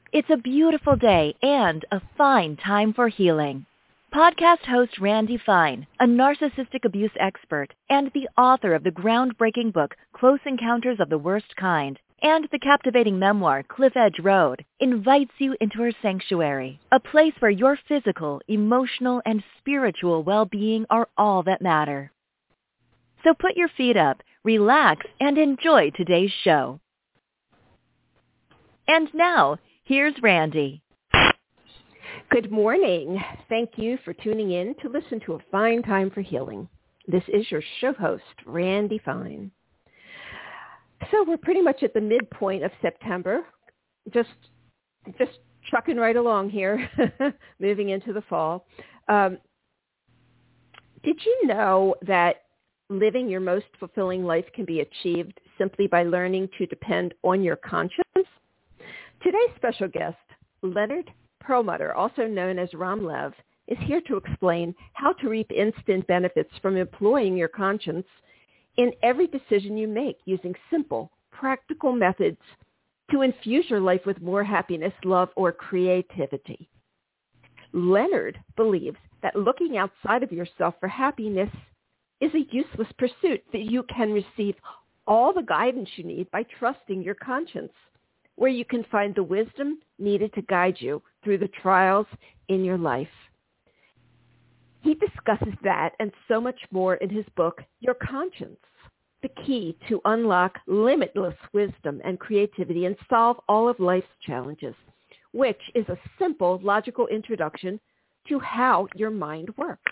It's a beautiful day and a fine time for healing. Podcast host Randy Fine, a narcissistic abuse expert and the author of the groundbreaking book Close Encounters of the Worst Kind and the captivating memoir Cliff Edge Road, invites you into her sanctuary, a place where your physical, emotional, and spiritual well-being are all that matter. So put your feet up, relax, and enjoy today's show. And now, here's Randy. Good morning. Thank you for tuning in to listen to A Fine Time for Healing. This is your show host, Randy Fine. So we're pretty much at the midpoint of September, just trucking right along here, moving into the fall. Did you know that living your most fulfilling life can be achieved simply by learning to depend on your conscience? Today's special guest, Leonard Perlmutter, also known as Ram Lev, is here to explain how to reap instant benefits from employing your conscience in every decision you make using simple, practical methods to infuse your life with more happiness, love, or creativity. Leonard believes that looking outside of yourself for happiness is a useless pursuit, that you can receive all the guidance you need by trusting your conscience, where you can find the wisdom needed to guide you through the trials in your life. He discusses that and so much more in his book, Your Conscience, the key to unlock limitless wisdom and creativity and solve all of life's challenges, which is a simple, logical introduction to how your mind works.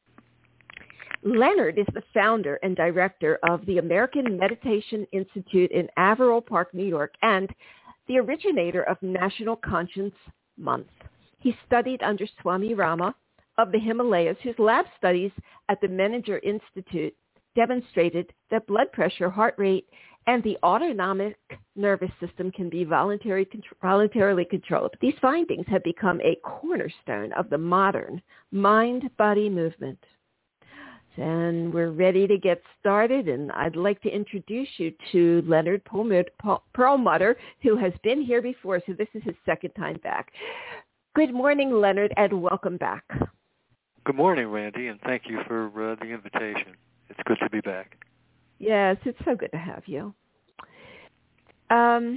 Leonard is the founder and director of the American Meditation Institute in Averill Park, New York, and the originator of National Conscience Month. He studied under Swami Rama of the Himalayas, whose lab studies at the Menninger Institute demonstrated that blood pressure, heart rate, and the autonomic nervous system can be voluntarily controlled. These findings have become a cornerstone of the modern mind-body movement. And we're ready to get started, and I'd like to introduce you to Leonard Perlmutter, who has been here before, so this is his second time back. Good morning, Leonard, and welcome back. Good morning, Randy, and thank you for the invitation. It's good to be back. Yes, it's so good to have you. So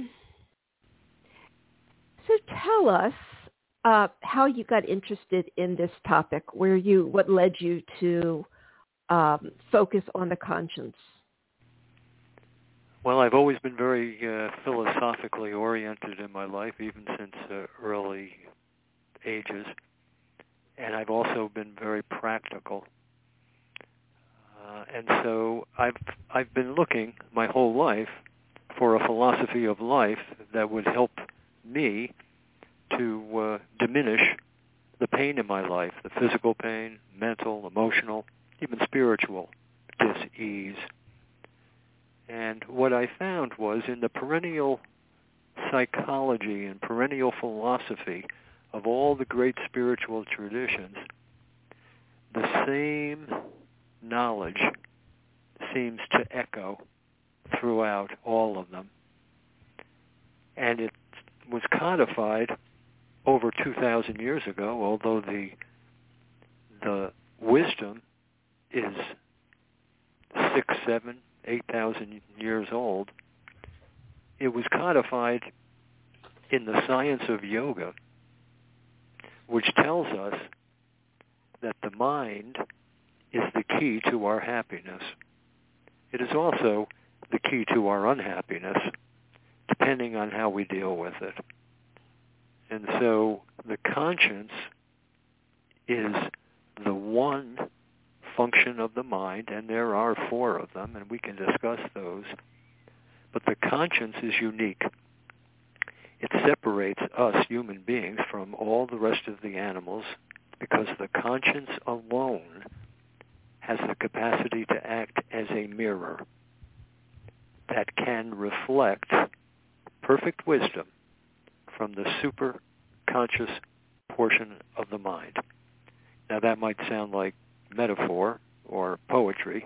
tell us how you got interested in this topic, what led you to focus on the conscience. Well, I've always been very philosophically oriented in my life, even since early ages, and I've also been very practical. And so I've been looking my whole life for a philosophy of life that would help me to diminish the pain in my life, the physical pain, mental, emotional, even spiritual dis-ease. And what I found was in the perennial psychology and perennial philosophy of all the great spiritual traditions, the same knowledge seems to echo throughout all of them. And it was codified over 2,000 years ago, although the wisdom is 6, 7, 8,000 years old. It was codified in the science of yoga, which tells us that the mind is the key to our happiness. It is also the key to our unhappiness, depending on how we deal with it. And so the conscience is the one function of the mind, and there are 4 of them, and we can discuss those. But the conscience is unique. It separates us human beings from all the rest of the animals because the conscience alone has the capacity to act as a mirror that can reflect perfect wisdom from the superconscious portion of the mind. Now that might sound like metaphor or poetry,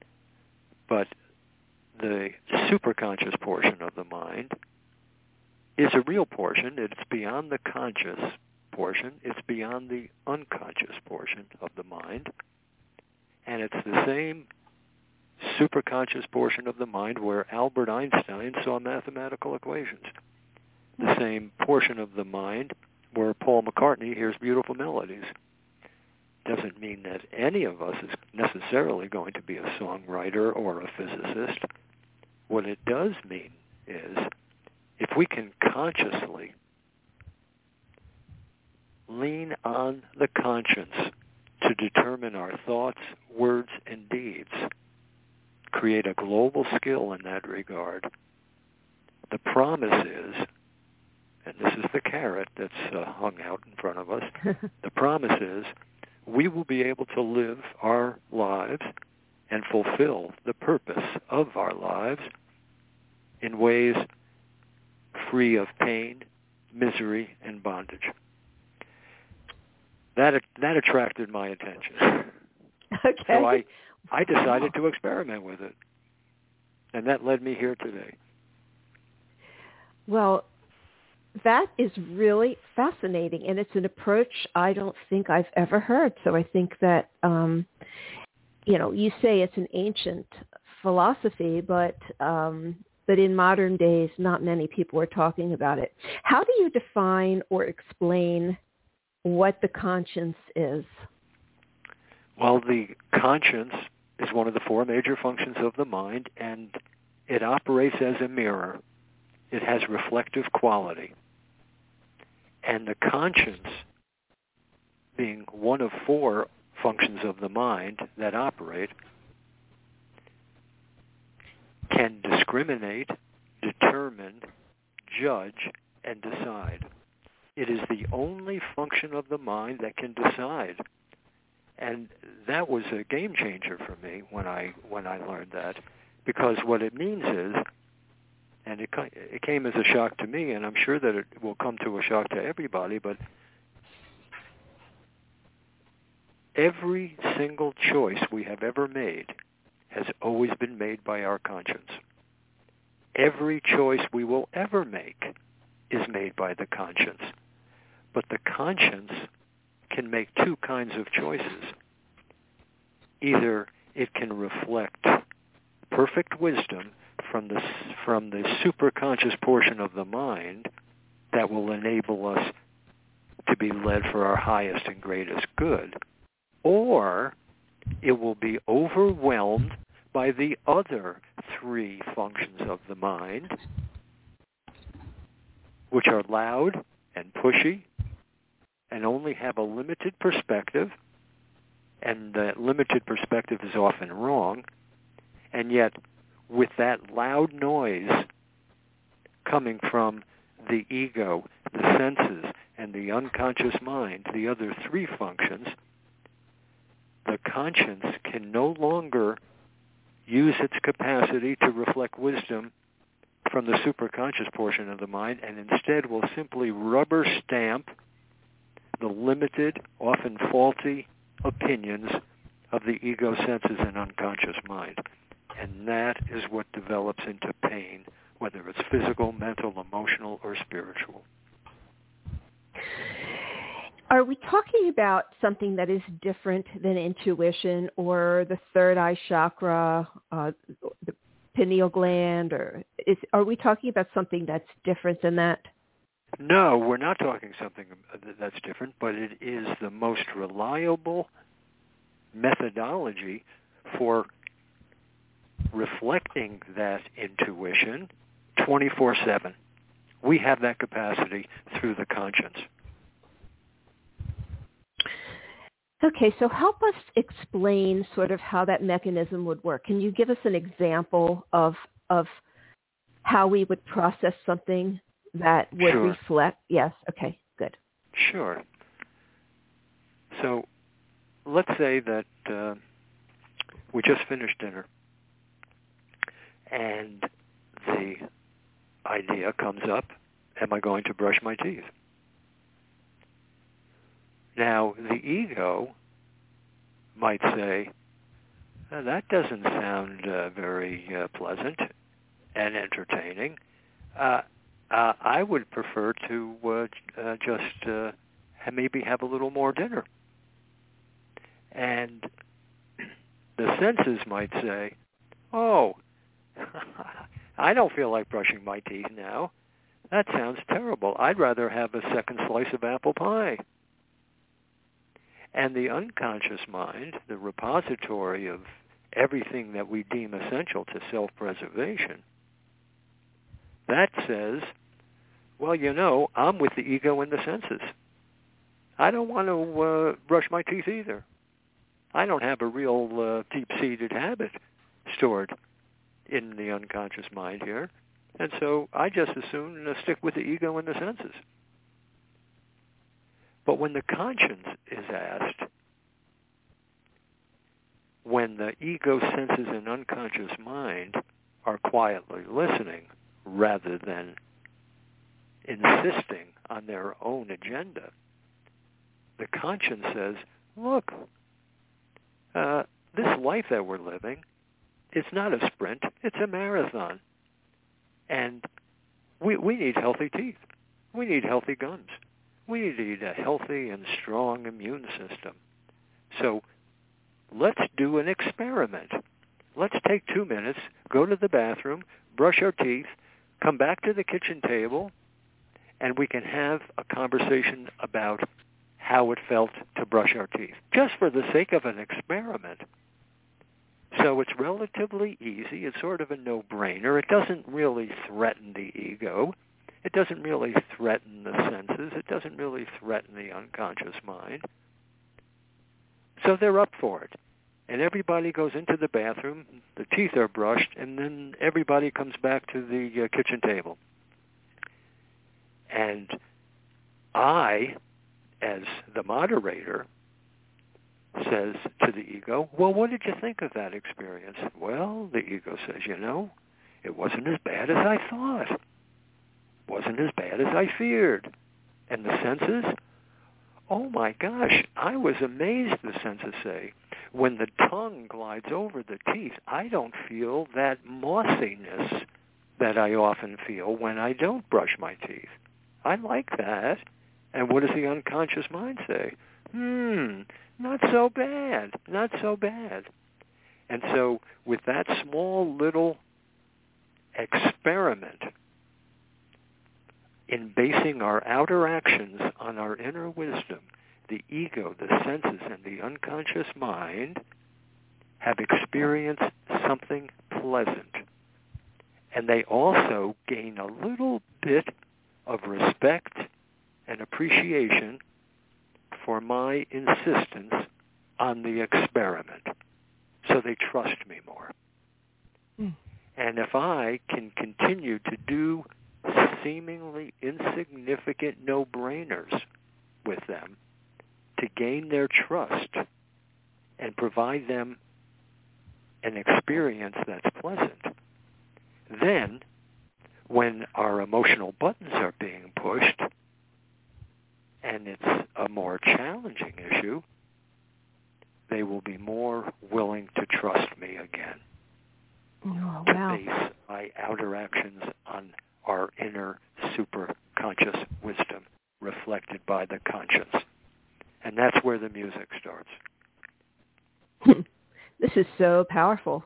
but the superconscious portion of the mind is a real portion. It's beyond the conscious portion. It's beyond the unconscious portion of the mind. And it's the same superconscious portion of the mind where Albert Einstein saw mathematical equations. The same portion of the mind where Paul McCartney hears beautiful melodies. Doesn't mean that any of us is necessarily going to be a songwriter or a physicist. What it does mean is if we can consciously lean on the conscience to determine our thoughts, words, and deeds, create a global skill in that regard, the promise is, and this is the carrot that's hung out in front of us, the promise is we will be able to live our lives and fulfill the purpose of our lives in ways free of pain, misery, and bondage. That attracted my attention. Okay. So I decided to experiment with it. And that led me here today. Well, that is really fascinating, and it's an approach I don't think I've ever heard. So I think that, you say it's an ancient philosophy, but in modern days, not many people are talking about it. How do you define or explain what the conscience is? Well, the conscience is one of the four major functions of the mind, and it operates as a mirror. It has reflective quality. And the conscience, being one of four functions of the mind that operate, can discriminate, determine, judge, and decide. It is the only function of the mind that can decide. And that was a game changer for me when I learned that, because what it means is, and it came as a shock to me, and I'm sure that it will come to a shock to everybody, but every single choice we have ever made has always been made by our conscience. Every choice we will ever make is made by the conscience. But the conscience can make two kinds of choices. Either it can reflect perfect wisdom from the superconscious portion of the mind that will enable us to be led for our highest and greatest good, or it will be overwhelmed by the other three functions of the mind, which are loud and pushy and only have a limited perspective, and that limited perspective is often wrong, and yet with that loud noise coming from the ego, the senses, and the unconscious mind, the other three functions, the conscience can no longer use its capacity to reflect wisdom from the superconscious portion of the mind, and instead will simply rubber stamp the limited, often faulty opinions of the ego, senses, and unconscious mind. And that is what develops into pain, whether it's physical, mental, emotional, or spiritual. Are we talking about something that is different than intuition or the third eye chakra, the pineal gland, or are we talking about something that's different than that? No, we're not talking something that's different, but it is the most reliable methodology for reflecting that intuition 24/7. We have that capacity through the conscience. Okay, so help us explain sort of how that mechanism would work. Can you give us an example of how we would process something that would Sure. reflect? Yes, okay, good. Sure. So let's say that we just finished dinner, and the idea comes up, am I going to brush my teeth? Now, the ego might say, that doesn't sound very pleasant and entertaining. I would prefer to just maybe have a little more dinner. And the senses might say, oh, I don't feel like brushing my teeth now. That sounds terrible. I'd rather have a second slice of apple pie. And the unconscious mind, the repository of everything that we deem essential to self-preservation, that says, well, I'm with the ego and the senses. I don't want to brush my teeth either. I don't have a real deep-seated habit stored in the unconscious mind here. And so I just as soon stick with the ego and the senses. But when the conscience is asked, when the ego, senses, and unconscious mind are quietly listening rather than insisting on their own agenda, the conscience says, look, this life that we're living, it's not a sprint, it's a marathon. And we need healthy teeth. We need healthy gums. We need a healthy and strong immune system. So let's do an experiment. Let's take 2 minutes, go to the bathroom, brush our teeth, come back to the kitchen table, and we can have a conversation about how it felt to brush our teeth, just for the sake of an experiment. So it's relatively easy. It's sort of a no-brainer. It doesn't really threaten the ego. It doesn't really threaten the senses. It doesn't really threaten the unconscious mind. So they're up for it. And everybody goes into the bathroom, the teeth are brushed, and then everybody comes back to the kitchen table. And I, as the moderator, says to the ego, well, what did you think of that experience? Well, the ego says, it wasn't as bad as I thought. It wasn't as bad as I feared. And the senses, oh my gosh, I was amazed, the senses say. When the tongue glides over the teeth, I don't feel that mossiness that I often feel when I don't brush my teeth. I like that. And what does the unconscious mind say? Not so bad, not so bad. And so with that small little experiment in basing our outer actions on our inner wisdom, the ego, the senses, and the unconscious mind have experienced something pleasant. And they also gain a little bit of respect and appreciation for my insistence on the experiment. So they trust me more. And if I can continue to do seemingly insignificant no-brainers with them to gain their trust and provide them an experience that's pleasant, then when our emotional buttons are being pushed and it's a more challenging issue, they will be more willing to trust me again. Oh, wow. To base my outer actions on our inner superconscious wisdom reflected by the conscience. And that's where the music starts. This is so powerful.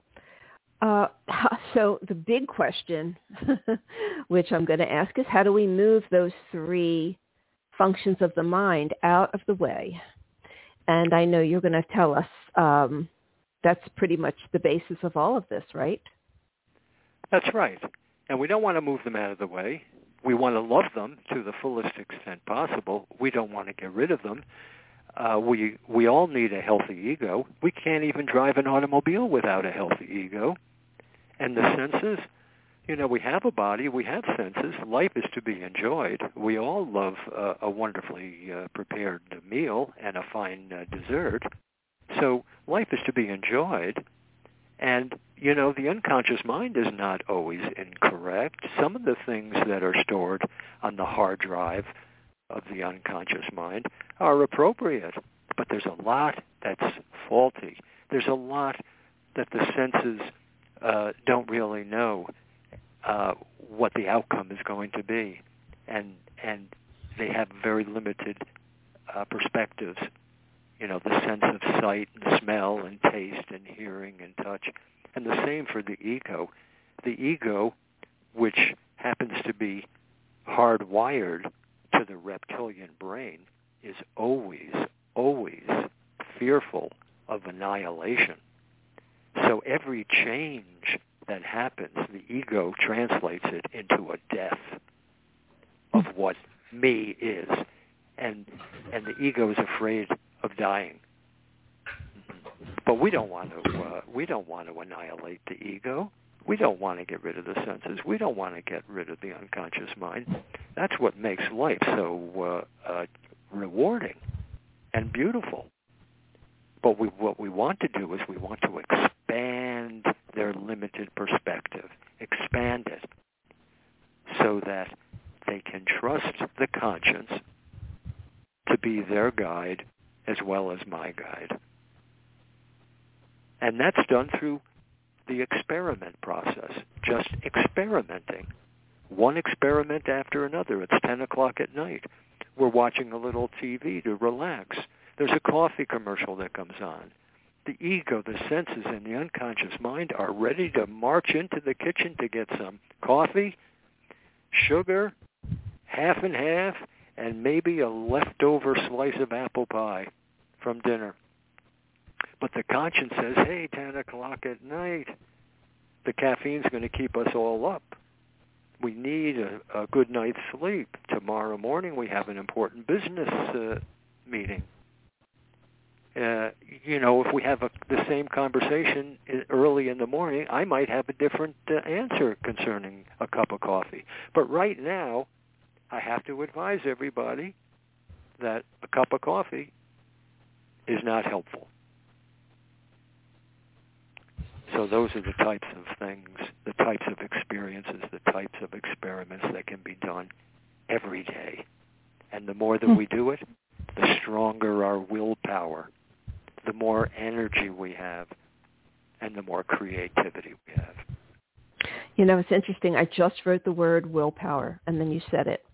So the big question, which I'm going to ask, is how do we move those three functions of the mind out of the way? And I know you're going to tell us that's pretty much the basis of all of this, right? That's right. And we don't want to move them out of the way. We want to love them to the fullest extent possible. We don't want to get rid of them. We all need a healthy ego. We can't even drive an automobile without a healthy ego. And the senses, we have a body, we have senses. Life is to be enjoyed. We all love a wonderfully prepared meal and a fine dessert. So life is to be enjoyed. And, the unconscious mind is not always incorrect. Some of the things that are stored on the hard drive of the unconscious mind are appropriate, but there's a lot that's faulty. There's a lot that the senses don't really know what the outcome is going to be, and they have very limited perspectives. You know, the sense of sight and smell and taste and hearing and touch, and the same for the ego. The ego, which happens to be hardwired to the reptilian brain, is always fearful of annihilation. So every change that happens, the ego translates it into a death of what me is, and the ego is afraid of dying. But we don't want to annihilate the ego. We don't want to get rid of the senses. We don't want to get rid of the unconscious mind. That's what makes life so rewarding and beautiful. But what we want to do is we want to expand their limited perspective, expand it, so that they can trust the conscience to be their guide as well as my guide. And that's done through the experiment process, just experimenting. One experiment after another. It's 10 o'clock at night. We're watching a little TV to relax. There's a coffee commercial that comes on. The ego, the senses, and the unconscious mind are ready to march into the kitchen to get some coffee, sugar, half and half, and maybe a leftover slice of apple pie from dinner. But the conscience says, hey, 10 o'clock at night, the caffeine's going to keep us all up. We need a good night's sleep. Tomorrow morning we have an important business meeting. If we have the same conversation early in the morning, I might have a different answer concerning a cup of coffee. But right now, I have to advise everybody that a cup of coffee is not helpful. So those are the types of things, the types of experiences, the types of experiments that can be done every day. And the more that we do it, the stronger our willpower, the more energy we have, and the more creativity we have. You know, it's interesting. I just wrote the word willpower, and then you said it.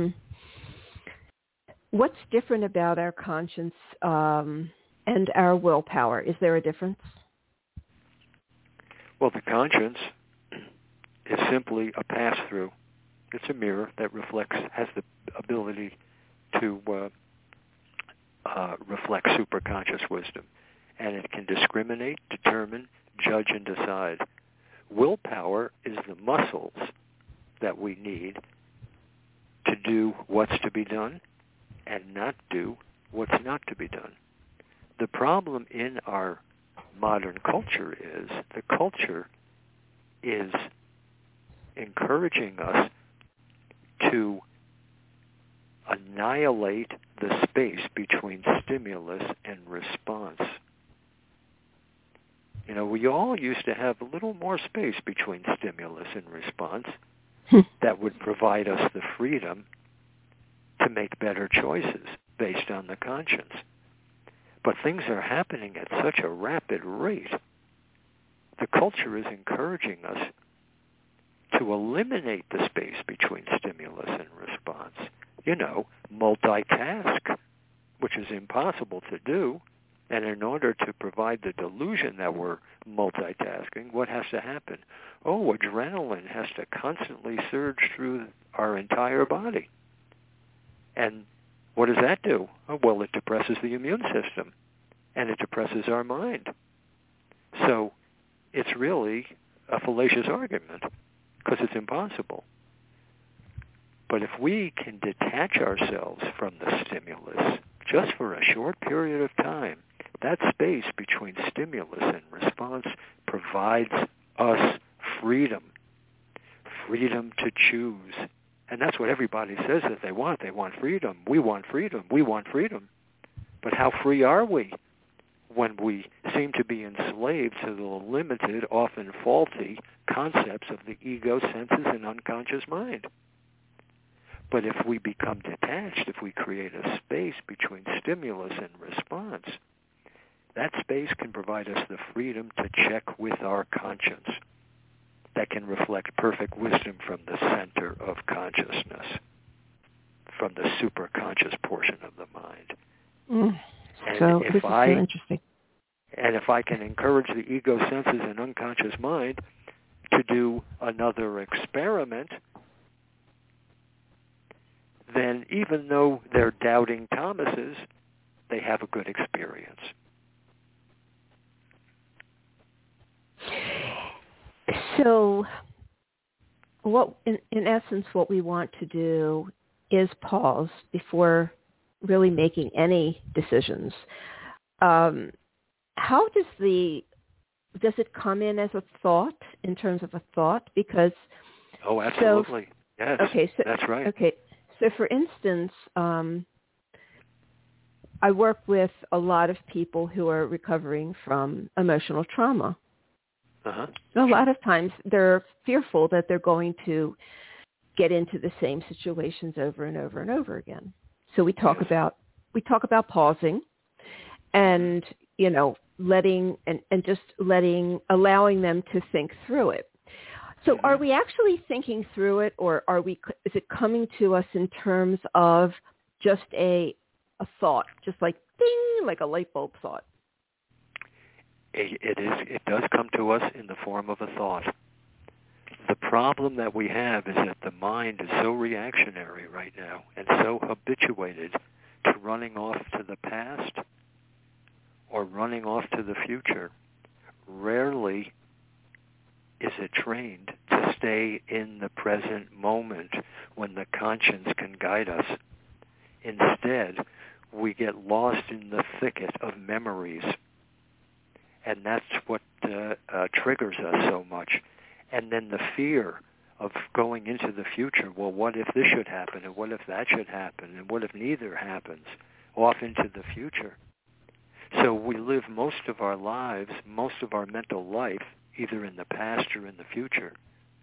What's different about our conscience and our willpower? Is there a difference? Well, the conscience is simply a pass-through. It's a mirror that has the ability to reflect superconscious wisdom. And it can discriminate, determine, judge, and decide. Willpower is the muscles that we need to do what's to be done and not do what's not to be done. The problem in our modern culture is the culture is encouraging us to annihilate the space between stimulus and response. You know, we all used to have a little more space between stimulus and response that would provide us the freedom to make better choices based on the conscience. But things are happening at such a rapid rate. The culture is encouraging us to eliminate the space between stimulus and response. You know, multitask, which is impossible to do. And in order to provide the delusion that we're multitasking, what has to happen? Oh, adrenaline has to constantly surge through our entire body. And what does that do? Oh, well, it depresses the immune system, and it depresses our mind. So it's really a fallacious argument because it's impossible. But if we can detach ourselves from the stimulus just for a short period of time, that space between stimulus and response provides us freedom to choose. And that's what everybody says that they want. They want freedom. We want freedom. We want freedom. But how free are we when we seem to be enslaved to the limited, often faulty concepts of the ego, senses, and unconscious mind? But if we become detached, if we create a space between stimulus and response, that space can provide us the freedom to check with our conscience. that can reflect perfect wisdom from the center of consciousness, from the superconscious portion of the mind. So this is so interesting. And if I can encourage the ego senses and unconscious mind to do another experiment, then even though they're doubting Thomases, they have a good experience. So what, in essence, what we want to do is pause before really making any decisions. How does it come in as a thought, in terms of a thought? Because absolutely. Yes. Okay, so that's right. Okay, so for instance, I work with a lot of people who are recovering from emotional trauma. Uh-huh. A lot of times they're fearful that they're going to get into the same situations over and over and over again. So we talk about pausing and, allowing them to think through it. So are we actually thinking through it, or is it coming to us in terms of just a thought, just like ding, like a light bulb thought? It does come to us in the form of a thought. The problem that we have is that the mind is so reactionary right now and so habituated to running off to the past or running off to the future. Rarely is it trained to stay in the present moment when the conscience can guide us. Instead, we get lost in the thicket of memories. And that's what triggers us so much. And then the fear of going into the future, well, what if this should happen, and what if that should happen, and what if neither happens, off into the future. So we live most of our lives, most of our mental life, either in the past or in the future.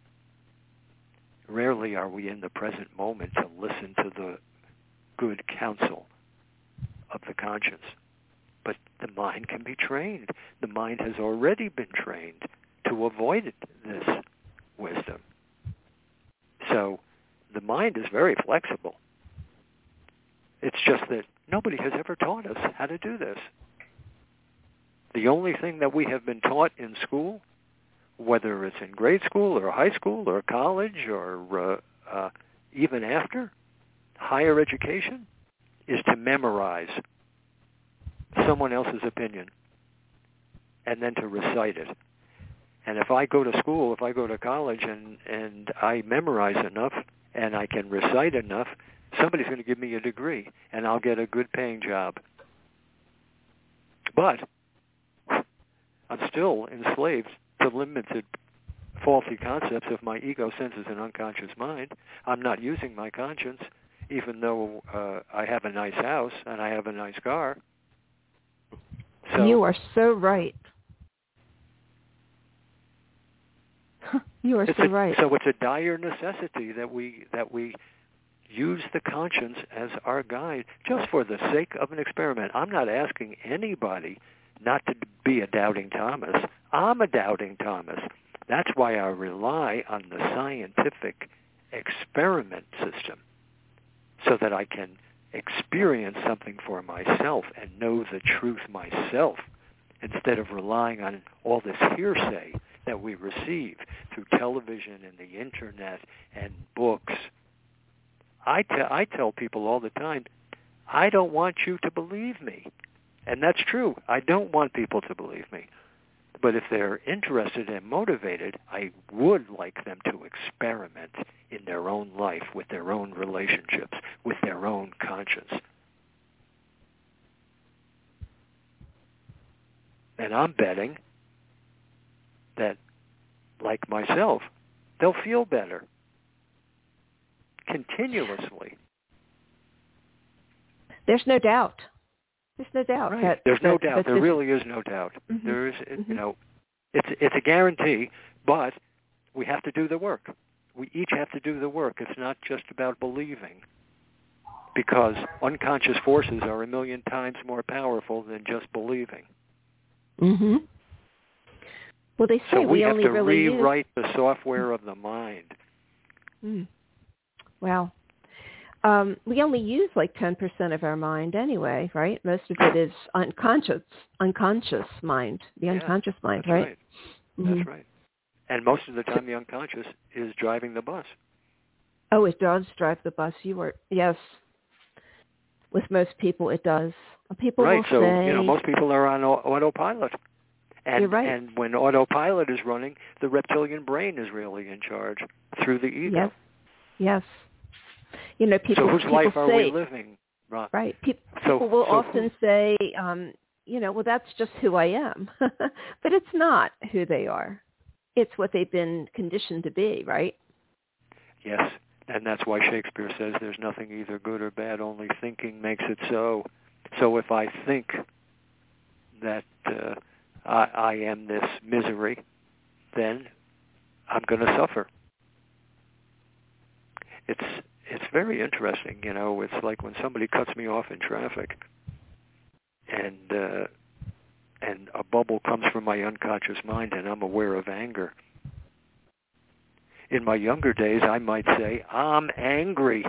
Rarely are we in the present moment to listen to the good counsel of the conscience. But the mind can be trained. The mind has already been trained to avoid this wisdom. So the mind is very flexible. It's just that nobody has ever taught us how to do this. The only thing that we have been taught in school, whether it's in grade school or high school or college or even after higher education, is to memorize someone else's opinion and then to recite it. And if I go to school, if I go to college and I memorize enough and I can recite enough, somebody's going to give me a degree and I'll get a good paying job. But I'm still enslaved to limited faulty concepts of my ego, senses, and unconscious mind. I'm not using my conscience, even though I have a nice house and I have a nice car. So, you are so right. You are so right. So it's a dire necessity that we use the conscience as our guide, just for the sake of an experiment. I'm not asking anybody not to be a doubting Thomas. I'm a doubting Thomas. That's why I rely on the scientific experiment system, so that I can experience something for myself and know the truth myself, instead of relying on all this hearsay that we receive through television and the internet and books. I tell people all the time, I don't want you to believe me. And that's true. I don't want people to believe me. But if they're interested and motivated, I would like them to experiment in their own life, with their own relationships, with their own conscience. And I'm betting that, like myself, they'll feel better continuously. There's no doubt. There's no doubt. Right. There's no doubt. There really is no doubt. Mm-hmm. There is, it's a guarantee, but we have to do the work. We each have to do the work. It's not just about believing, because unconscious forces are 1,000,000 times more powerful than just believing. Mm-hmm. Well, they say so we have only to really rewrite the software of the mind. Wow. We only use like 10% of our mind anyway, right? Most of it is unconscious mind, the unconscious mind, that's right? Mm-hmm. That's right. And most of the time, the unconscious is driving the bus. Oh, it does drive the bus. Yes. With most people, it does. People right. will So say, most people are on autopilot. And, you're right. And when autopilot is running, the reptilian brain is really in charge through the ego. Yes. People. So whose life are say, we living? Right. People will often say, well, that's just who I am. But it's not who they are. It's what they've been conditioned to be, right? Yes. And that's why Shakespeare says there's nothing either good or bad, only thinking makes it so. So if I think that I am this misery, then I'm going to suffer. It's very interesting, It's like when somebody cuts me off in traffic, and a bubble comes from my unconscious mind, and I'm aware of anger. In my younger days, I might say, I'm angry.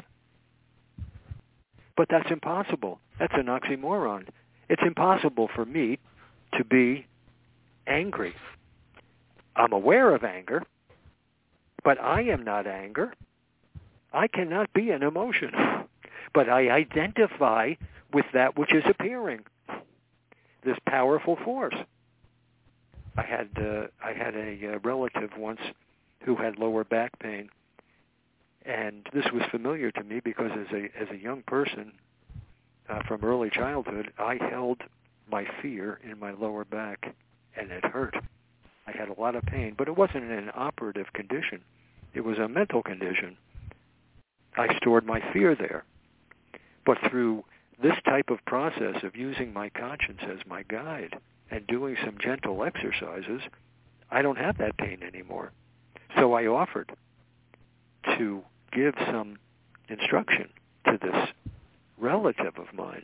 But that's impossible. That's an oxymoron. It's impossible for me to be angry. I'm aware of anger, but I am not anger. I cannot be an emotion. But I identify with that which is appearing, this powerful force. I had a relative once who had lower back pain, and this was familiar to me because as a young person from early childhood, I held my fear in my lower back, and it hurt. I had a lot of pain, but it wasn't an operative condition. It was a mental condition. I stored my fear there. But through this type of process of using my conscience as my guide and doing some gentle exercises, I don't have that pain anymore. So I offered to give some instruction to this relative of mine.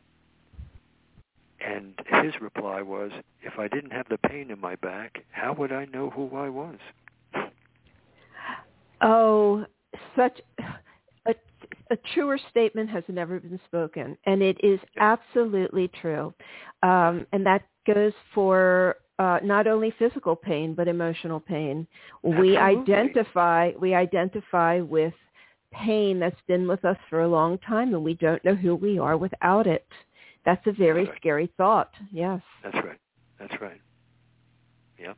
And his reply was, if I didn't have the pain in my back, how would I know who I was? Oh, such a truer statement has never been spoken, and it is absolutely true. And that goes for not only physical pain, but emotional pain. Absolutely. We identify with pain that's been with us for a long time, and we don't know who we are without it. That's a very scary thought. Yes. That's right. Yeah.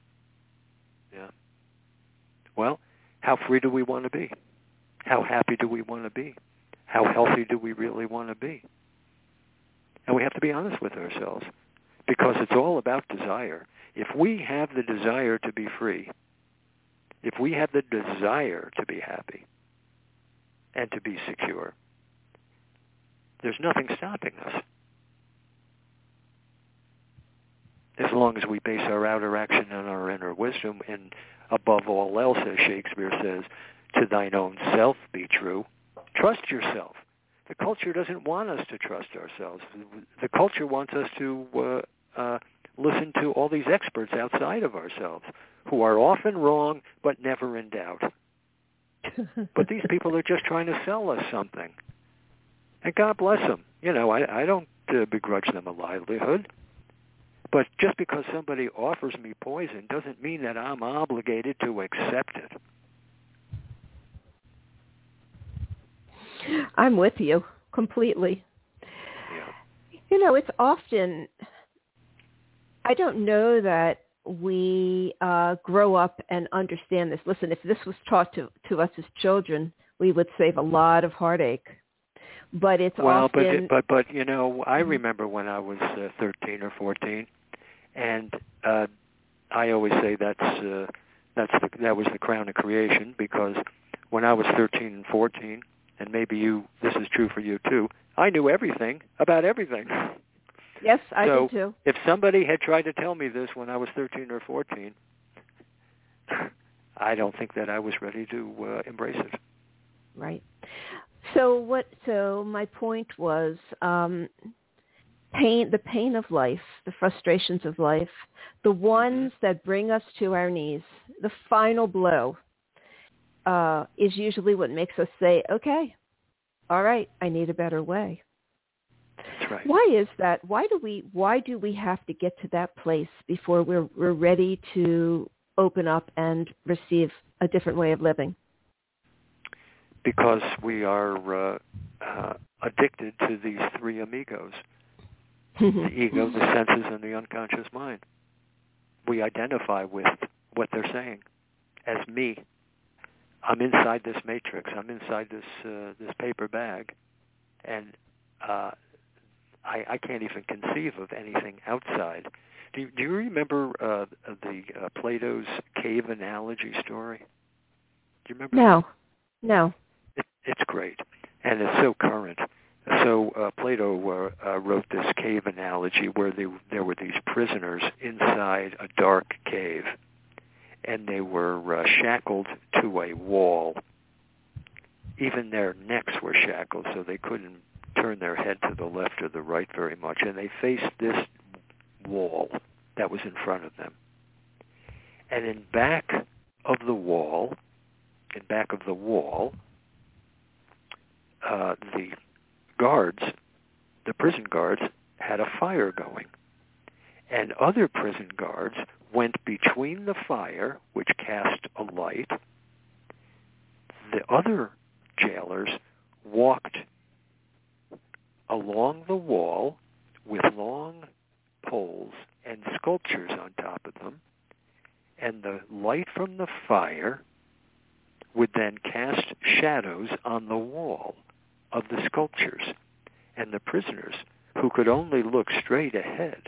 Well, how free do we want to be? How happy do we want to be? How healthy do we really want to be? And we have to be honest with ourselves, because it's all about desire. If we have the desire to be free, if we have the desire to be happy and to be secure, there's nothing stopping us. As long as we base our outer action on our inner wisdom, and above all else, as Shakespeare says, to thine own self be true. Trust yourself. The culture doesn't want us to trust ourselves. The culture wants us to listen to all these experts outside of ourselves who are often wrong but never in doubt. But these people are just trying to sell us something. And God bless them. I don't begrudge them a livelihood. But just because somebody offers me poison doesn't mean that I'm obligated to accept it. I'm with you completely. Yeah. It's often, I don't know that we grow up and understand this. Listen, if this was taught to us as children, we would save a lot of heartache. But it's often... But I remember when I was 13 or 14, and I always say that was the crown of creation, because when I was 13 and 14, and maybe this is true for you too, I knew everything about everything. Yes, I did too. If somebody had tried to tell me this when I was 13 or 14, I don't think that I was ready to embrace it. Right. So my point was, the pain of life, the frustrations of life, the ones that bring us to our knees, the final blow, is usually what makes us say, okay, all right, I need a better way. That's right. Why is that? Why do we have to get to that place before we're ready to open up and receive a different way of living? Because we are addicted to these three amigos, the ego, the senses, and the unconscious mind. We identify with what they're saying as me. I'm inside this matrix. I'm inside this paper bag, and I can't even conceive of anything outside. Do you remember the Plato's cave analogy story? Do you remember? No. It's great, and it's so current. So Plato wrote this cave analogy where there were these prisoners inside a dark cave, and they were shackled to a wall. Even their necks were shackled, so they couldn't turn their head to the left or the right very much, and they faced this wall that was in front of them. And in back of the wall, the prison guards, had a fire going. And other prison guards went between the fire, which cast a light. The other jailers walked along the wall with long poles and sculptures on top of them, and the light from the fire would then cast shadows on the wall of the sculptures. And the prisoners, who could only look straight ahead,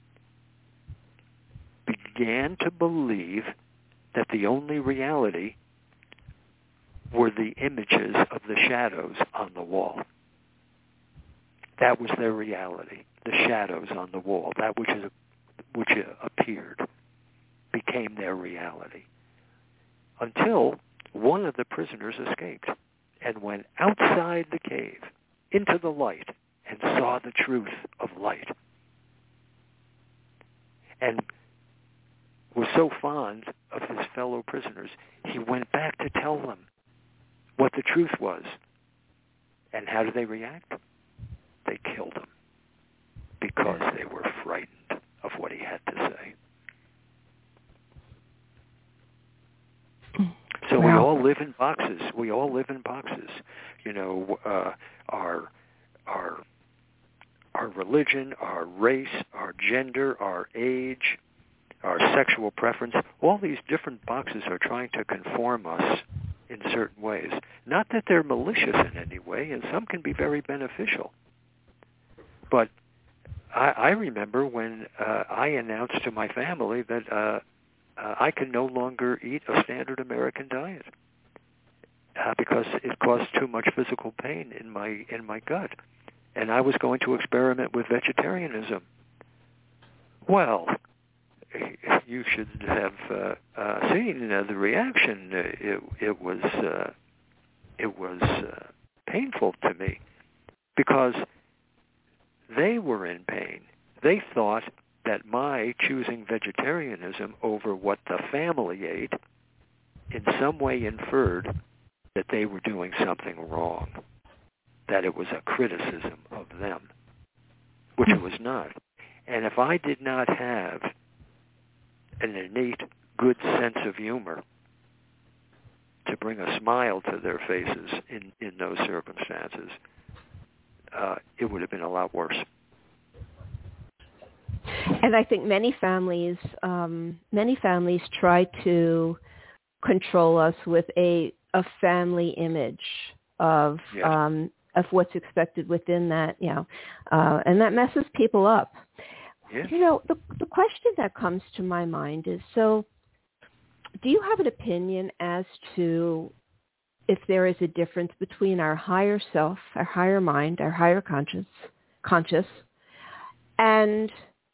began to believe that the only reality were the images of the shadows on the wall. That was their reality, the shadows on the wall. That which appeared became their reality. Until one of the prisoners escaped and went outside the cave into the light and saw the truth of light. And was so fond of his fellow prisoners, he went back to tell them what the truth was. And how did they react? They killed him because they were frightened of what he had to say. So wow. We all live in boxes. You know, our religion, our race, our gender, our age, our sexual preference, all these different boxes are trying to conform us in certain ways. Not that they're malicious in any way, and some can be very beneficial. But I remember when I announced to my family that I can no longer eat a standard American diet because it caused too much physical pain in my gut, and I was going to experiment with vegetarianism. Well, you should have seen the reaction. It was painful to me because they were in pain. They thought that my choosing vegetarianism over what the family ate in some way inferred that they were doing something wrong, that it was a criticism of them, which it was not. And if I did not have an innate good sense of humor to bring a smile to their faces in those circumstances, it would have been a lot worse. And I think many families try to control us with a family image of what's expected within that, and that messes people up. Yes. You know, the question that comes to my mind is, so do you have an opinion as to if there is a difference between our higher self, our higher mind, our higher conscious, and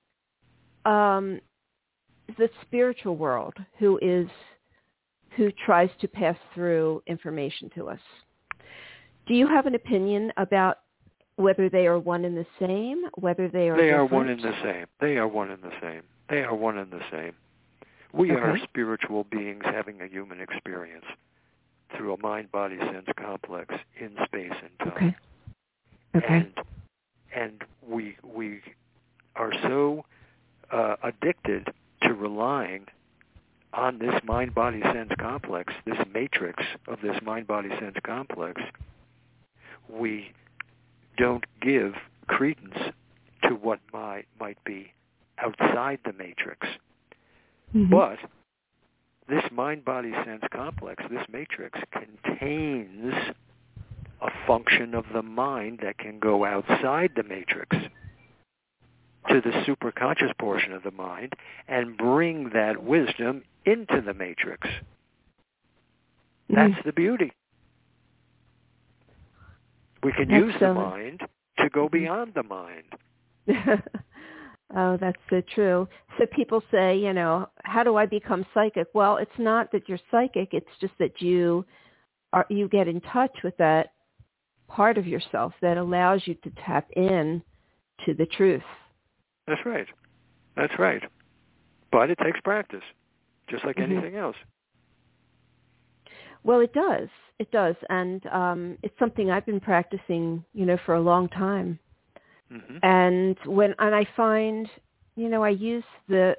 the spiritual world who tries to pass through information to us? Do you have an opinion about whether they are one and the same, whether they are They different? are one and the same. They are one and the same. They are one and the same. We are spiritual beings having a human experience through a mind-body-sense complex in space and time. Okay. And we are so addicted to relying on this mind-body-sense complex, this matrix of this mind-body-sense complex, we don't give credence to what might be outside the matrix. Mm-hmm. But this mind-body-sense complex, this matrix, contains a function of the mind that can go outside the matrix to the superconscious portion of the mind and bring that wisdom into the matrix. That's the beauty. We can use the mind to go beyond the mind. Oh, that's so true. So people say, how do I become psychic? Well, it's not that you're psychic. It's just that you get in touch with that part of yourself that allows you to tap in to the truth. That's right. That's right. But it takes practice, just like anything else. Well, it does. It does. And it's something I've been practicing, for a long time. Mm-hmm. And I find, I use the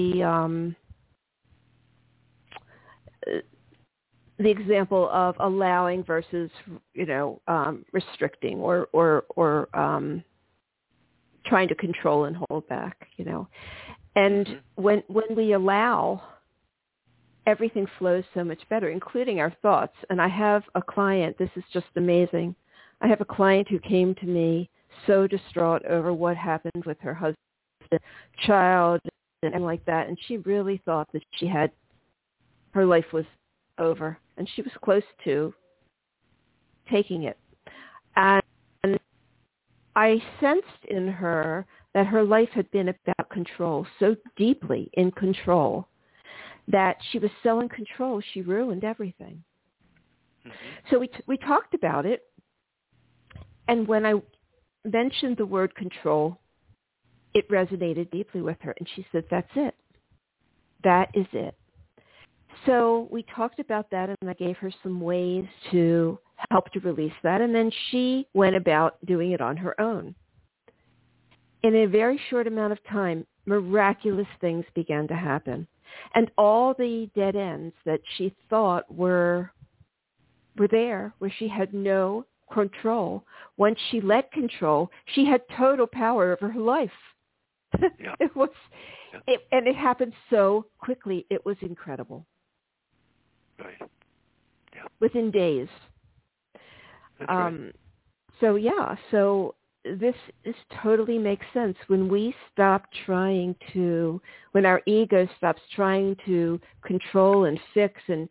example of allowing versus, restricting or trying to control and hold back, And when we allow, everything flows so much better, including our thoughts. And I have a client, this is just amazing. I have a client who came to me so distraught over what happened with her husband, child, and like that. And she really thought that her life was over. And she was close to taking it. And I sensed in her that her life had been about control, so deeply in control, that she was so in control, she ruined everything. Mm-hmm. So we talked about it. And when I mentioned the word control, it resonated deeply with her. And she said, that's it. That is it. So we talked about that, and I gave her some ways to help to release that. And then she went about doing it on her own. In a very short amount of time, miraculous things began to happen. And all the dead ends that she thought were there, where she had no control. Once she let control, she had total power over her life. Yeah. And it happened so quickly. It was incredible. Right. Yeah. Within days. That's right. So this totally makes sense. When we stop when our ego stops trying to control and fix and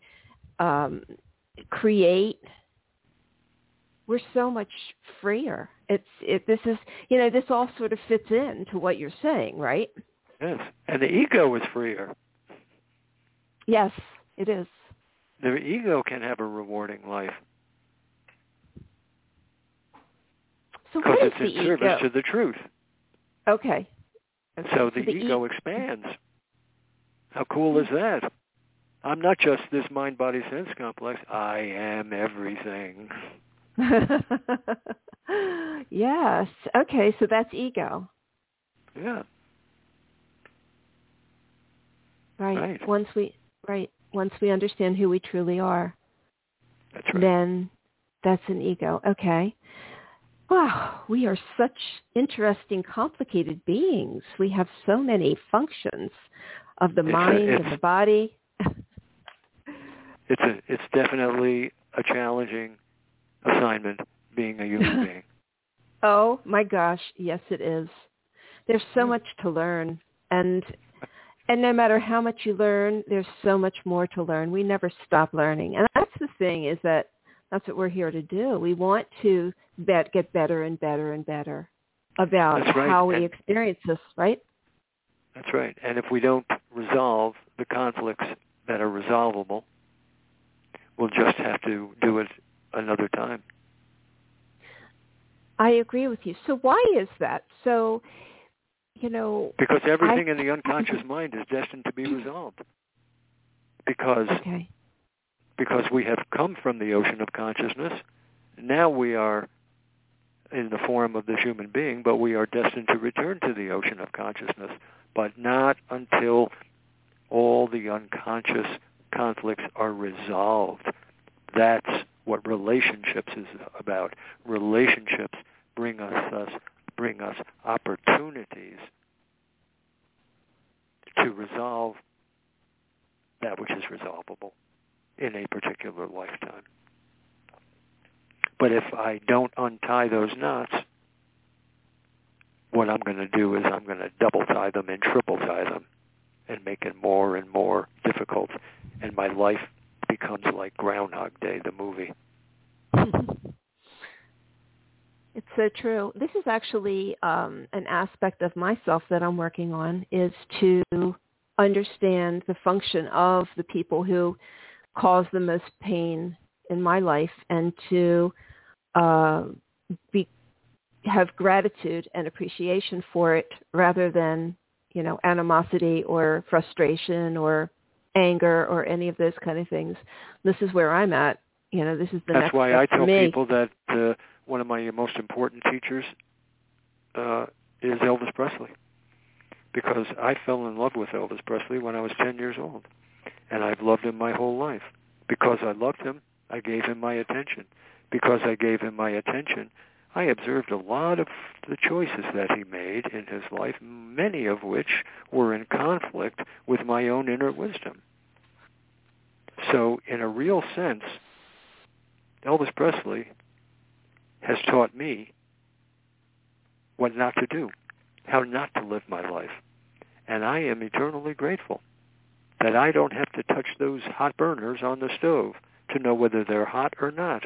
create, we're so much freer. This all sort of fits into what you're saying, right? Yes, and the ego is freer. Yes, it is. The ego can have a rewarding life. Because it's in service to the truth. Okay. So the ego expands. How cool is that? I'm not just this mind-body-sense complex. I am everything. Yes. Okay, so that's ego. Yeah. Right. Once we understand who we truly are. That's right. Then that's an ego. Okay. Wow, we are such interesting, complicated beings. We have so many functions of the mind and the body. It's definitely a challenging assignment, being a human being. Oh my gosh, yes it is. There's so much to learn, and no matter how much you learn, there's so much more to learn. We never stop learning, and that's the thing, is that that's what we're here to do. We want to get better and better and better about how we experience this, right? That's right. And if we don't resolve the conflicts that are resolvable, we'll just have to do it another time. I agree with you. So why is that? So, because everything in the unconscious mind is destined to be resolved. Because we have come from the ocean of consciousness. Now we are in the form of the human being, but we are destined to return to the ocean of consciousness, but not until all the unconscious conflicts are resolved. That's what relationships is about. Relationships bring us opportunities to resolve that which is resolvable in a particular lifetime. But if I don't untie those knots, what I'm going to do is I'm going to double tie them and triple tie them and make it more and more difficult. And my life becomes like Groundhog Day, the movie. It's so true. This is actually an aspect of myself that I'm working on, is to understand the function of the people who cause the most pain in my life, and to have gratitude and appreciation for it, rather than animosity or frustration or anger or any of those kind of things. This is where I'm at. This is the That's next why step I tell for me. people that one of my most important teachers is Elvis Presley, because I fell in love with Elvis Presley when I was 10 years old, and I've loved him my whole life. Because I loved him, I gave him my attention. Because I gave him my attention, I observed a lot of the choices that he made in his life, many of which were in conflict with my own inner wisdom. So in a real sense, Elvis Presley has taught me what not to do, how not to live my life. And I am eternally grateful that I don't have to touch those hot burners on the stove to know whether they're hot or not.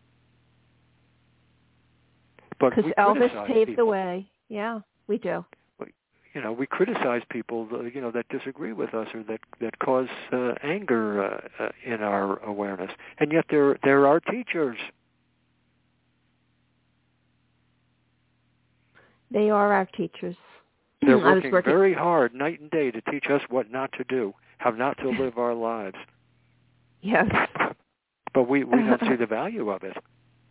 Because Elvis paved the way. Yeah, we do. We criticize people, that disagree with us or that cause anger in our awareness, and yet they're our teachers. They are our teachers. They're working very hard night and day to teach us what not to do, how not to live our lives. Yes. But we don't see the value of it.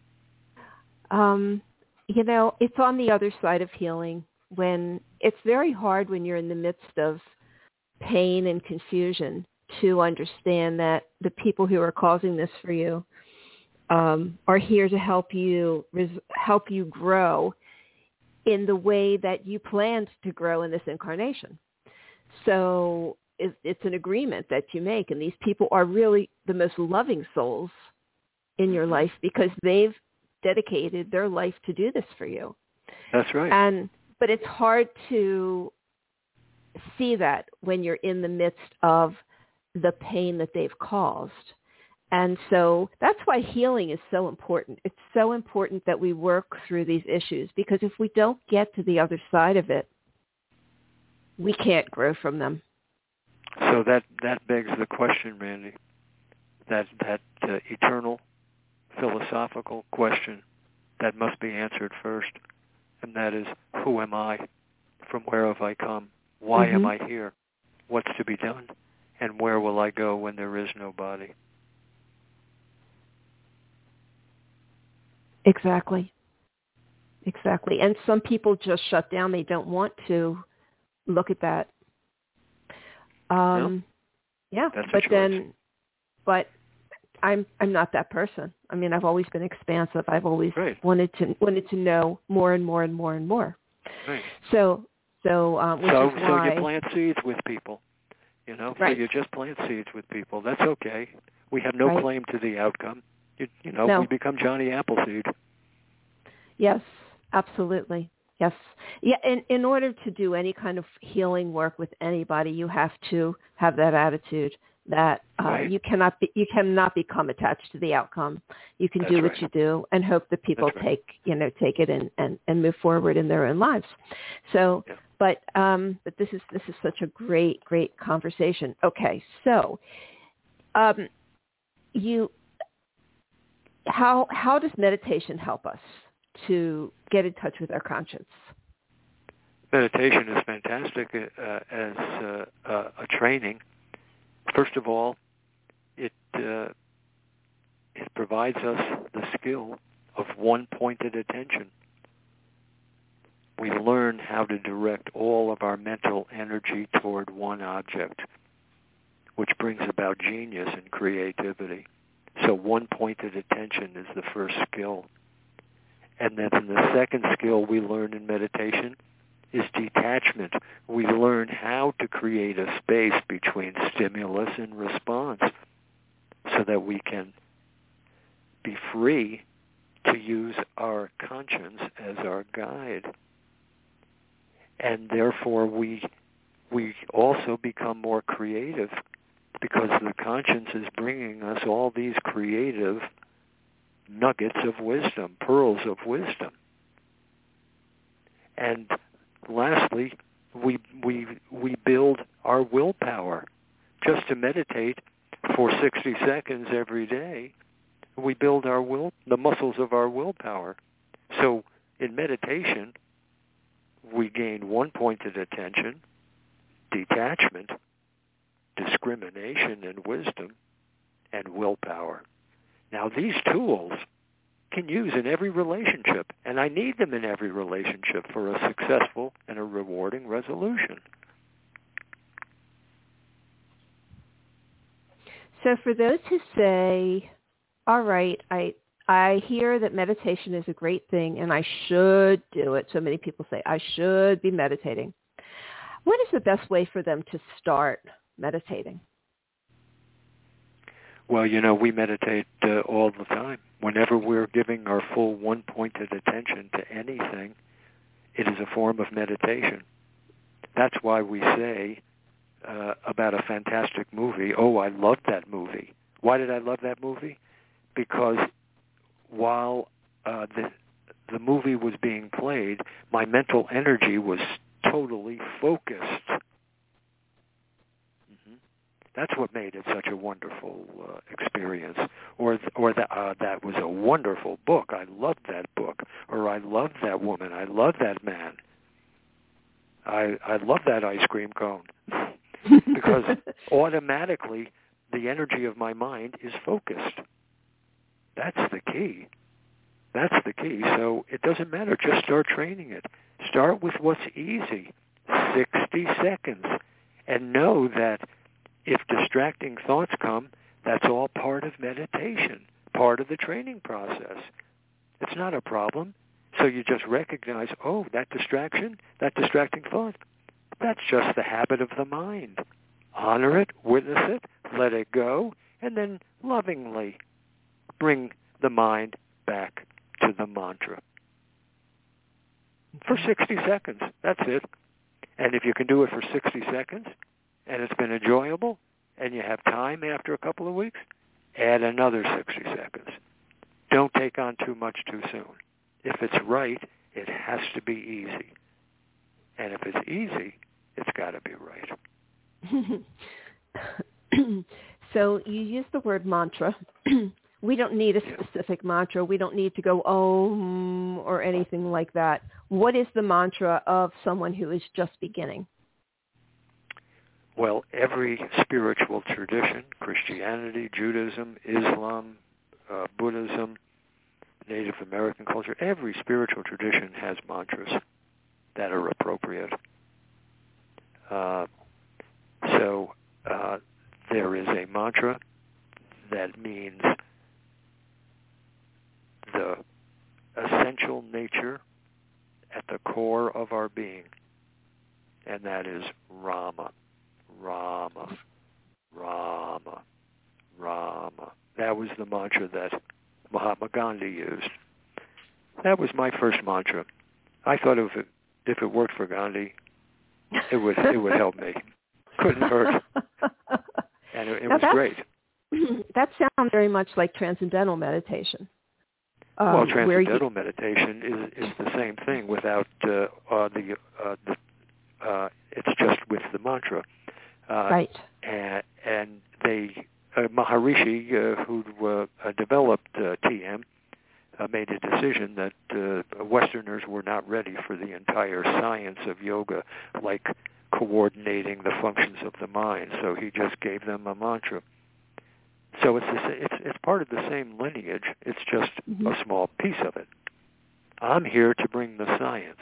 It's on the other side of healing, when it's very hard when you're in the midst of pain and confusion to understand that the people who are causing this for you are here to help you grow in the way that you planned to grow in this incarnation. So it's an agreement that you make, and these people are really the most loving souls in your life because they've dedicated their life to do this for you. That's right. But it's hard to see that when you're in the midst of the pain that they've caused. And so that's why healing is so important. It's so important that we work through these issues, because if we don't get to the other side of it, we can't grow from them. So that begs the question, Randy, that eternal philosophical question that must be answered first, and that is, who am I? From where have I come? Why am I here? What's to be done? And where will I go when there is no body? Exactly. And some people just shut down. They don't want to look at that. Yeah, that's but then, I'm not that person. I mean, I've always been expansive. I've always wanted to know more and more and more and more. Right. So you plant seeds with people, So you just plant seeds with people. That's okay. We have no claim to the outcome. No. We become Johnny Appleseed. Yes, absolutely. Yes. Yeah. In order to do any kind of healing work with anybody, you have to have that attitude that you cannot become attached to the outcome. You can do what you do and hope that people take it and move forward in their own lives. So, but this is such a great conversation. Okay, so how does meditation help us to get in touch with our conscience? Meditation is fantastic as a training. First of all, it provides us the skill of one-pointed attention. We learn how to direct all of our mental energy toward one object, which brings about genius and creativity. So one-pointed attention is the first skill. And then the second skill we learn in meditation is detachment. We learn how to create a space between stimulus and response so that we can be free to use our conscience as our guide. And therefore we also become more creative because the conscience is bringing us all these creative nuggets of wisdom, pearls of wisdom. And lastly, we build our willpower. Just to meditate for 60 seconds every day, we build the muscles of our willpower. So in meditation, we gain one-pointed attention, detachment, discrimination and wisdom, and willpower. Now these tools can use in every relationship, and I need them in every relationship for a successful and a rewarding resolution. So for those who say, all right, I hear that meditation is a great thing and I should do it. So many people say, I should be meditating. What is the best way for them to start meditating? Well, we meditate all the time. Whenever we're giving our full one-pointed attention to anything, it is a form of meditation. That's why we say about a fantastic movie, oh, I loved that movie. Why did I love that movie? Because while the movie was being played, my mental energy was totally focused. That's what made it such a wonderful experience. Or that was a wonderful book. I loved that book. Or I loved that woman. I loved that man. I love that ice cream cone. Because automatically the energy of my mind is focused. That's the key. That's the key. So it doesn't matter. Just start training it. Start with what's easy, 60 seconds. And know that if distracting thoughts come, that's all part of meditation, part of the training process. It's not a problem. So you just recognize, oh, that distraction, that distracting thought, that's just the habit of the mind. Honor it, witness it, let it go, and then lovingly bring the mind back to the mantra. For 60 seconds, that's it. And if you can do it for 60 seconds, and it's been enjoyable, and you have time after a couple of weeks, add another 60 seconds. Don't take on too much too soon. If it's right, it has to be easy. And if it's easy, it's got to be right. So you use the word mantra. We don't need a specific mantra. We don't need to go Om or anything like that. What is the mantra of someone who is just beginning? Well, every spiritual tradition, Christianity, Judaism, Islam, Buddhism, Native American culture, every spiritual tradition has mantras that are appropriate. So there is a mantra that means the essential nature at the core of our being, and that is Rama. Rama, Rama, Rama. That was the mantra that Mahatma Gandhi used. That was my first mantra. I thought if it worked for Gandhi, it would help me. Couldn't hurt. And it was great. That sounds very much like transcendental meditation. Well, transcendental meditation is the same thing without it's just with the mantra. Right. And they Maharishi, who developed TM, made a decision that Westerners were not ready for the entire science of yoga, like coordinating the functions of the mind. So he just gave them a mantra. So it's part of the same lineage. It's just a small piece of it. I'm here to bring the science.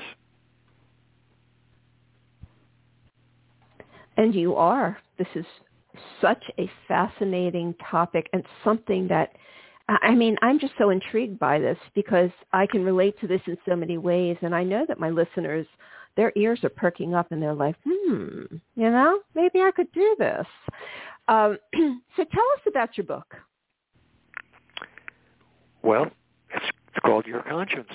And you are. This is such a fascinating topic and something that, I mean, I'm just so intrigued by this because I can relate to this in so many ways. And I know that my listeners, their ears are perking up and they're like, maybe I could do this. So tell us about your book. Well, it's called Your Conscience.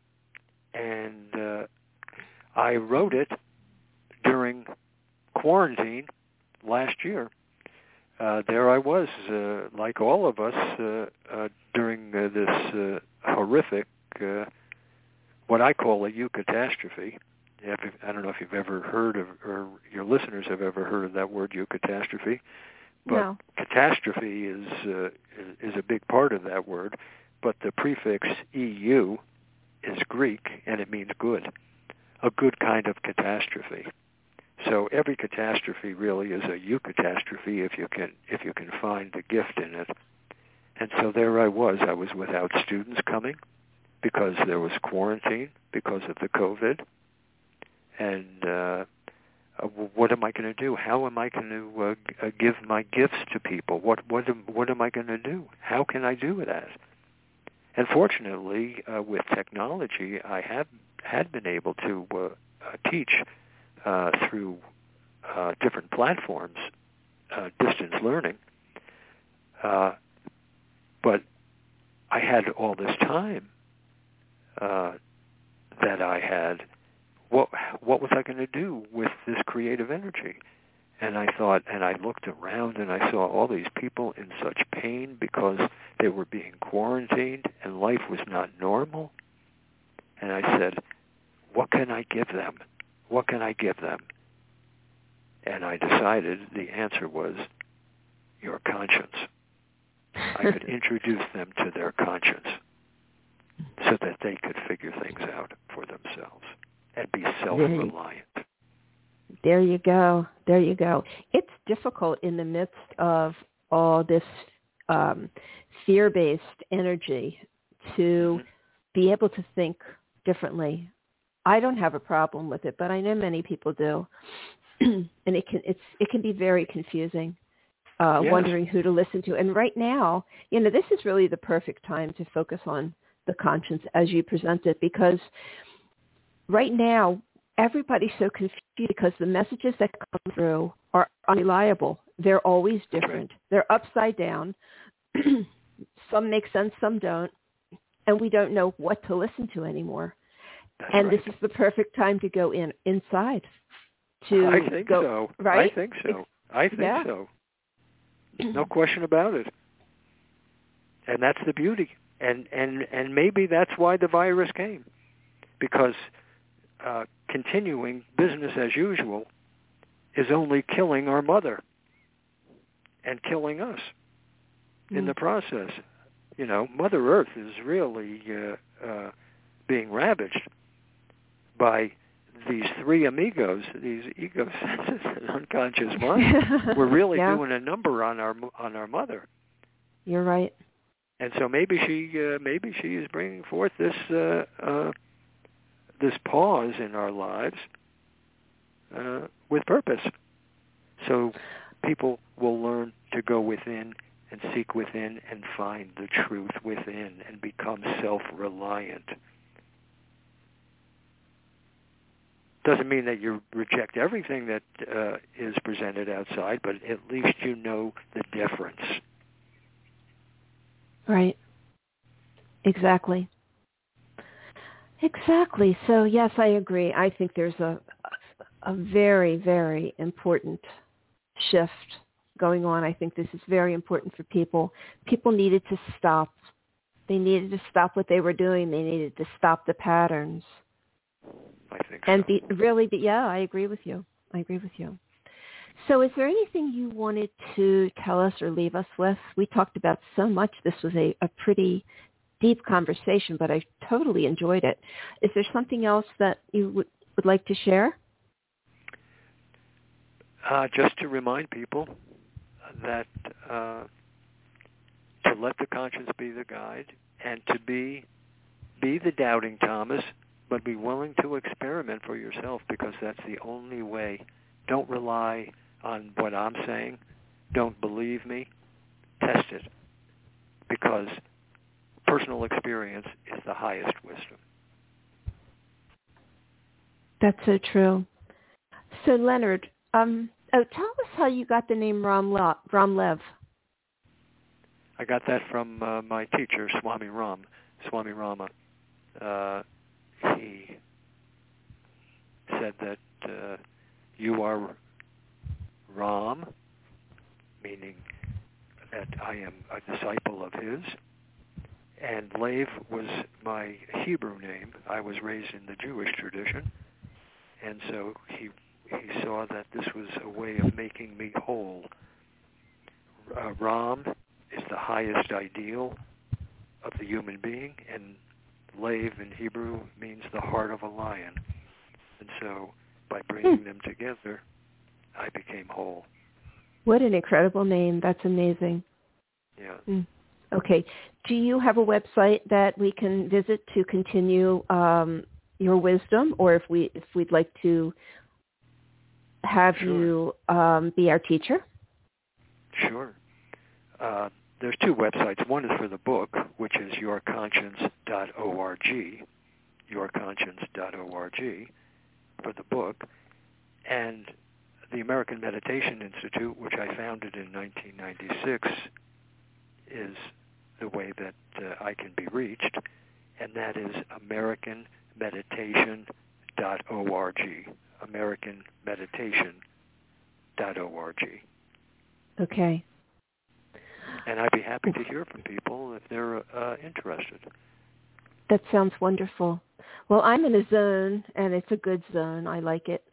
And I wrote it during quarantine last year. There I was, like all of us, during this horrific, what I call a eucatastrophe. I don't know if you've ever heard of, or your listeners have ever heard of that word, eucatastrophe. But no. Catastrophe is a big part of that word. But the prefix EU is Greek, and it means good, a good kind of catastrophe. So every catastrophe really is a eucatastrophe if you can find the gift in it. And so there I was without students coming because there was quarantine because of the COVID. And what am I going to do? How am I going to give my gifts to people? What am I going to do? How can I do that? And fortunately, with technology, I had been able to teach through different platforms, distance learning. But I had all this time that I had. What was I going to do with this creative energy? And I thought, and I looked around and I saw all these people in such pain because they were being quarantined and life was not normal. And I said, what can I give them? What can I give them? And I decided the answer was your conscience. I could introduce them to their conscience so that they could figure things out for themselves and be self-reliant. There you go. There you go. It's difficult in the midst of all this fear-based energy to be able to think differently. I don't have a problem with it, but I know many people do, and it can be very confusing, Yes. wondering who to listen to. And right now, this is really the perfect time to focus on the conscience as you present it, because right now everybody's so confused because the messages that come through are unreliable. They're always different. They're upside down. Some make sense, some don't, and we don't know what to listen to anymore. That's and right. This is the perfect time to go inside. I think so. Right? I think so. I think yeah. so. No question about it. And that's the beauty. And maybe that's why the virus came, because continuing business as usual is only killing our mother and killing us in the process. Mother Earth is really being ravaged by these three amigos, these ego senses and unconscious mind. We're really doing a number on our mother. You're right. And so maybe she is bringing forth this pause in our lives with purpose. So people will learn to go within and seek within and find the truth within and become self-reliant. Doesn't mean that you reject everything that is presented outside, but at least you know the difference. Right. Exactly. Exactly. So yes, I agree. I think there's a very, very important shift going on. I think this is very important for people. People needed to stop. They needed to stop what they were doing. They needed to stop the patterns. I think and so. I agree with you. So is there anything you wanted to tell us or leave us with? We talked about so much. This was a pretty deep conversation, but I totally enjoyed it. Is there something else that you would like to share? Just to remind people that to let the conscience be the guide, and to be the doubting Thomas, but be willing to experiment for yourself, because that's the only way. Don't rely on what I'm saying. Don't believe me. Test it, because personal experience is the highest wisdom. That's so true. So Leonard, tell us how you got the name Ramlev. I got that from my teacher, Swami Rama. He said that you are Ram, meaning that I am a disciple of his, and Lev was my Hebrew name. I was raised in the Jewish tradition, and so he saw that this was a way of making me whole. Ram is the highest ideal of the human being, and Lev in Hebrew means the heart of a lion. And so by bringing them together, I became whole. What an incredible name. That's amazing. Yeah. Okay. Do you have a website that we can visit to continue your wisdom, or if we'd like to have you be our teacher? Sure. There's two websites. One is for the book, which is yourconscience.org, yourconscience.org for the book, and the American Meditation Institute, which I founded in 1996, is the way that I can be reached, and that is americanmeditation.org, americanmeditation.org. Okay. And I'd be happy to hear from people if they're interested. That sounds wonderful. Well, I'm in a zone, and it's a good zone. I like it.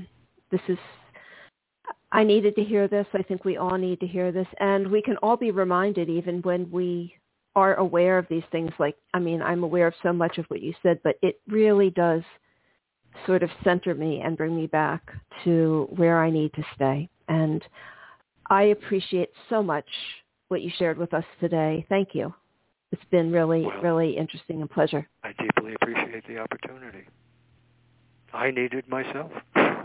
I needed to hear this. I think we all need to hear this. And we can all be reminded, even when we are aware of these things. I'm aware of so much of what you said, but it really does sort of center me and bring me back to where I need to stay. And I appreciate so much what you shared with us today. Thank you. It's been really, really interesting and pleasure. I deeply appreciate the opportunity. I need it myself.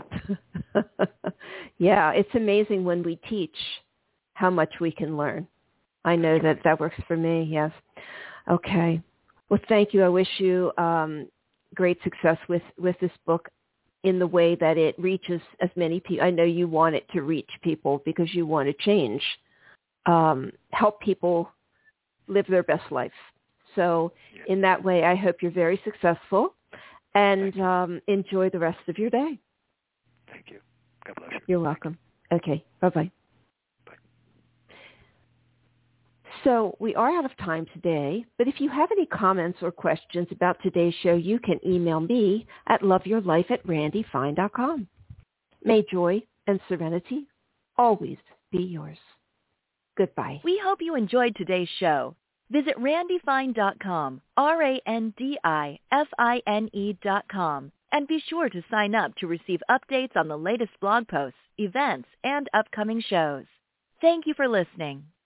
Yeah, it's amazing when we teach how much we can learn. I know that works for me, yes. Okay. Well, thank you. I wish you great success with this book in the way that it reaches as many people. I know you want it to reach people because you want to change, help people live their best life. So in that way, I hope you're very successful and enjoy the rest of your day. Thank you. God bless you. You're welcome. Okay. Bye-bye. Bye. So we are out of time today, but if you have any comments or questions about today's show, you can email me at loveyourlife@randyfine.com. May joy and serenity always be yours. Goodbye. We hope you enjoyed today's show. Visit randyfine.com, RANDIFINE.com, and be sure to sign up to receive updates on the latest blog posts, events, and upcoming shows. Thank you for listening.